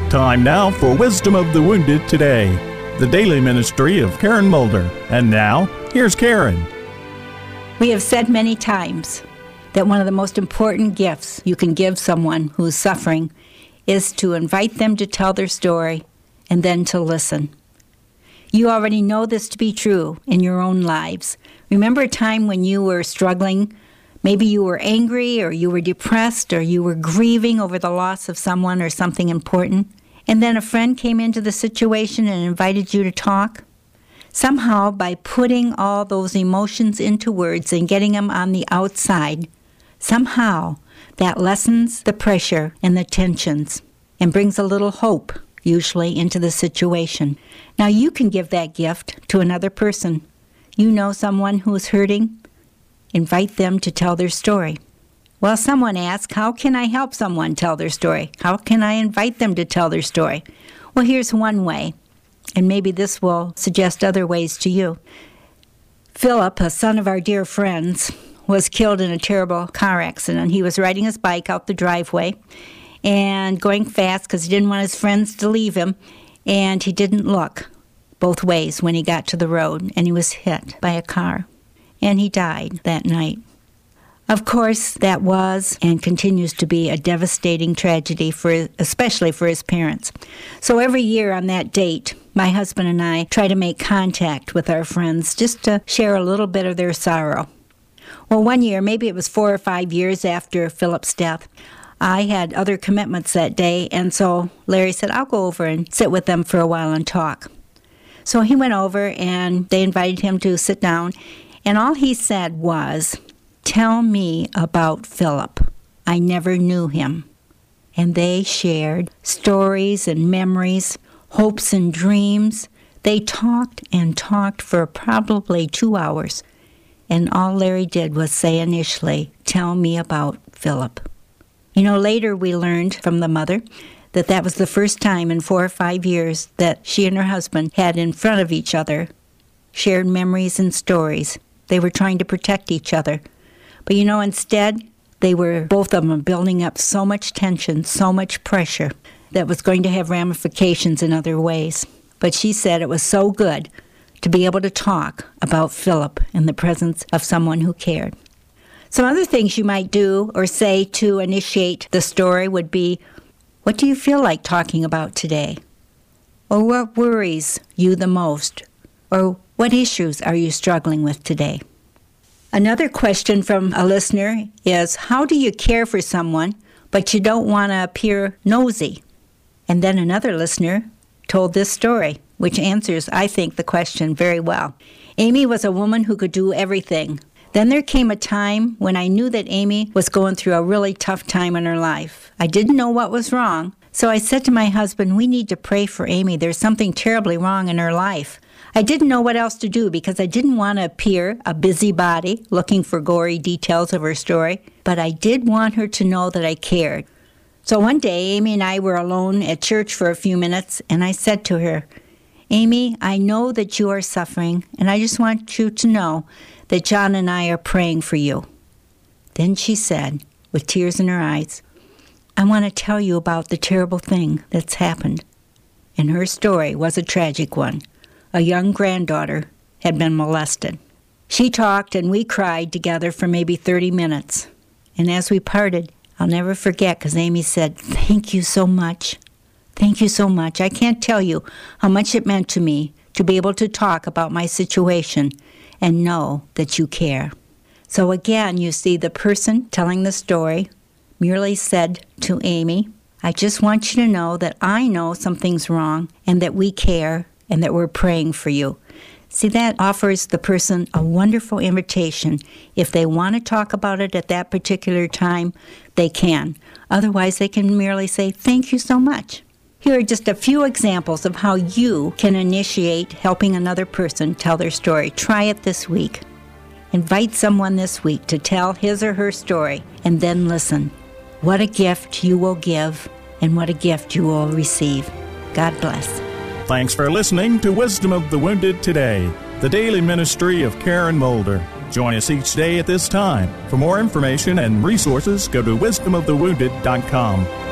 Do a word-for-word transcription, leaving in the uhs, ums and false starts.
Time now for Wisdom of the Wounded Today, the daily ministry of Karen Mulder. And now, here's Karen. We have said many times that one of the most important gifts you can give someone who is suffering is to invite them to tell their story and then to listen. You already know this to be true in your own lives. Remember a time when you were struggling? Maybe you were angry, or you were depressed, or you were grieving over the loss of someone or something important, and then a friend came into the situation and invited you to talk? Somehow, by putting all those emotions into words and getting them on the outside, somehow that lessens the pressure and the tensions and brings a little hope, usually, into the situation. Now, you can give that gift to another person. You know someone who is hurting? Invite them to tell their story. Well, someone asked, how can I help someone tell their story? How can I invite them to tell their story? Well, here's one way, and maybe this will suggest other ways to you. Philip, a son of our dear friends, was killed in a terrible car accident. He was riding his bike out the driveway and going fast because he didn't want his friends to leave him, and he didn't look both ways when he got to the road, and he was hit by a car, and he died that night. Of course, that was and continues to be a devastating tragedy, for especially for his parents. So every year on that date, my husband and I try to make contact with our friends just to share a little bit of their sorrow. Well, one year, maybe it was four or five years after Philip's death, I had other commitments that day, and so Larry said, I'll go over and sit with them for a while and talk. So he went over, and they invited him to sit down, and all he said was, tell me about Philip. I never knew him. And they shared stories and memories, hopes and dreams. They talked and talked for probably two hours. And all Larry did was say initially, tell me about Philip. You know, later we learned from the mother that that was the first time in four or five years that she and her husband had in front of each other shared memories and stories. They were trying to protect each other. But you know, instead, they were, both of them, building up so much tension, so much pressure that was going to have ramifications in other ways. But she said it was so good to be able to talk about Philip in the presence of someone who cared. Some other things you might do or say to initiate the story would be, what do you feel like talking about today? Or what worries you the most? Or what issues are you struggling with today? Another question from a listener is, how do you care for someone, but you don't want to appear nosy? And then another listener told this story, which answers, I think, the question very well. Amy was a woman who could do everything. Then there came a time when I knew that Amy was going through a really tough time in her life. I didn't know what was wrong, so I said to my husband, we need to pray for Amy. There's something terribly wrong in her life. I didn't know what else to do because I didn't want to appear a busybody looking for gory details of her story, but I did want her to know that I cared. So one day, Amy and I were alone at church for a few minutes, and I said to her, Amy, I know that you are suffering, and I just want you to know that John and I are praying for you. Then she said, with tears in her eyes, I want to tell you about the terrible thing that's happened. And her story was a tragic one. A young granddaughter had been molested. She talked and we cried together for maybe thirty minutes. And as we parted, I'll never forget, because Amy said, thank you so much. Thank you so much. I can't tell you how much it meant to me to be able to talk about my situation and know that you care. So again, you see, the person telling the story merely said to Amy, I just want you to know that I know something's wrong and that we care and that we're praying for you. See, that offers the person a wonderful invitation. If they want to talk about it at that particular time, they can. Otherwise, they can merely say, thank you so much. Here are just a few examples of how you can initiate helping another person tell their story. Try it this week. Invite someone this week to tell his or her story, and then listen. What a gift you will give, and what a gift you will receive. God bless. Thanks for listening to Wisdom of the Wounded Today, the daily ministry of Karen Mulder. Join us each day at this time. For more information and resources, go to wisdom of the wounded dot com.